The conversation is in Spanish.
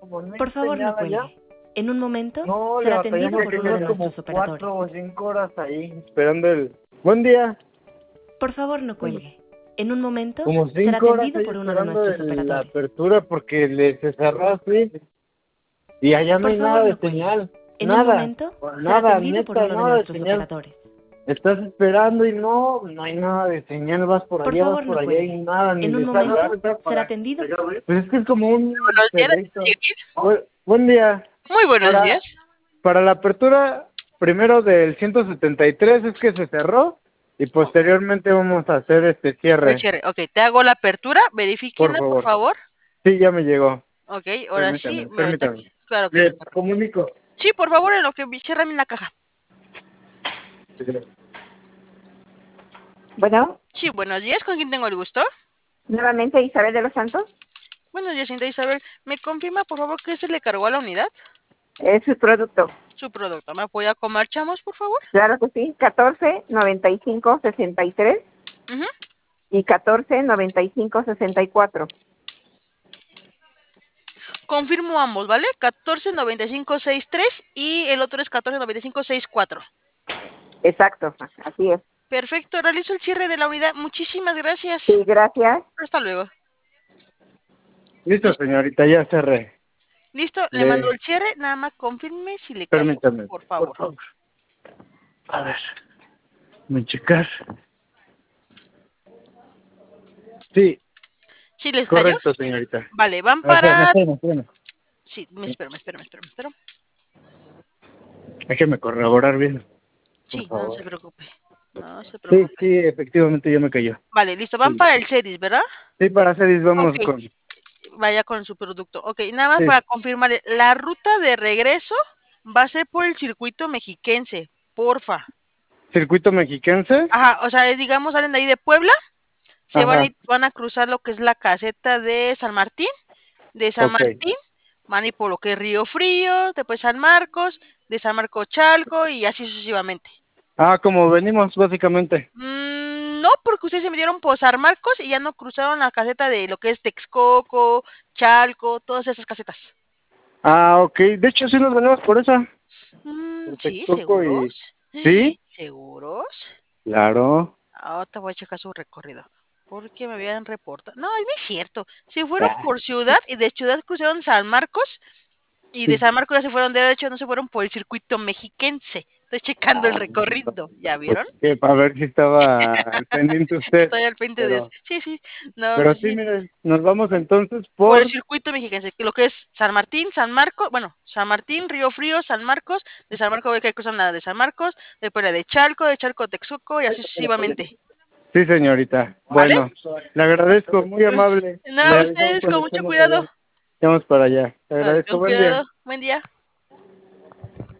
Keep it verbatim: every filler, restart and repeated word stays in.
como no Por hice favor, no nada ya. cuelgue. En un momento No, le será batallamos atendido por que uno de quedó como nuestros operadores. cuatro o cinco horas ahí esperando el... Buen día. Por favor, no cuelgue. En un momento Como será cinco horas atendido ahí por uno de esperando nuestros el- la operadores. apertura porque le se cerró así. Y allá no Por hay favor, nada de no cuelgue. señal. En un Nada. momento será Nada, atendido por neta, uno de nada de nuestros señal. operadores. Estás esperando y no, no hay nada de señal. Vas por Por allá, vas favor, por no allá y cuelgue. nada, ni En un le sale. momento será atendido. Pues es que es como un Buenos días, perrito. Miguel. Bu- buen día. Muy buenos Para, días. para la apertura primero del ciento setenta y tres es que se cerró y posteriormente vamos a hacer este El cierre. cierre. Ok, te hago la apertura. Por Verifíquenla, por favor. favor. Sí, ya me llegó. Ok, ahora sí. Permítame, Me ahorita- permítame. Claro que sí. Les comunico. Sí, por favor, en lo que cierran la caja. Bueno, Sí, buenos días. ¿Con quién tengo el gusto? nuevamente Isabel de los Santos. Buenos días, señorita Isabel. ¿Me confirma, por favor, que se le cargó a la unidad? Es su producto. Su producto. ¿Me apoya con marchamos, por favor? Claro que sí. catorce noventa y cinco sesenta y tres Ujú. y catorce noventa y cinco sesenta y cuatro. Confirmo ambos, ¿vale? catorce noventa y cinco sesenta y tres y el otro es catorce noventa y cinco sesenta y cuatro. Exacto, así es. Perfecto, realizo el cierre de la unidad. Muchísimas gracias. Sí, gracias. Hasta luego. Listo, señorita, ya cerré. Listo, le Le- mando el cierre. Nada más confirme si le cayó, Permítame. por favor. A ver. Me checar. Sí, ¿Sí les cayó? correcto, señorita. Vale, van Ah, espérame, para... espérame, espérame. Sí, me espero, me espero, me espero, me espero. Déjeme corroborar bien. Sí, Por no favor. se preocupe. No se Sí, preocupe. sí, efectivamente ya me cayó. Vale, listo, van Sí, para el Ceris, ¿verdad? sí para Cedis vamos Ok. con... Vaya con su producto. Ok, nada más Sí. para confirmar, la ruta de regreso va a ser por el circuito mexiquense, porfa. ¿Circuito mexiquense? Ajá, o sea, digamos, salen de ahí de Puebla, se van a, Ajá, ir- van a cruzar lo que es la caseta de San Martín, de San ok. Martín, van a ir por lo que es Río Frío, después San Marcos, de San Marcos Chalco y así sucesivamente. Ah, como venimos, básicamente. Mm, no, porque ustedes se metieron por San Marcos y ya no cruzaron la caseta de lo que es Texcoco, Chalco, todas esas casetas. Ah, ok. De hecho, sí nos venimos por esa. Mm, Por sí, Texcoco y... ¿seguros? ¿Sí? ¿Seguros? Claro. Ahorita voy a checar su recorrido. Porque me habían reportado. No, no es cierto. Se fueron Ah, por ciudad y de ciudad cruzaron San Marcos y de sí. San Marcos ya se fueron derecho, no se fueron por el circuito mexiquense. Estoy checando el Ah, recorrido. ¿Ya pues vieron? que para ver si estaba al pendiente usted. Estoy al pendiente de eso. Pero, Sí, sí. No, pero sí, sí, sí. mire, nos vamos entonces Por el por circuito mexiquense, que lo que es San Martín, San Marcos, bueno, San Martín, Río Frío, San Marcos, de San Marcos ve que cruzan la de San Marcos, después la de Chalco, de Chalco a Texcoco y así sucesivamente. Sí, señorita. ¿Vale? Bueno, le agradezco, muy amable. No, Le avisamos ustedes cuando con mucho estemos cuidado. allá. Vamos para allá. Le Vale, agradezco, con buen día. cuidado. Buen día.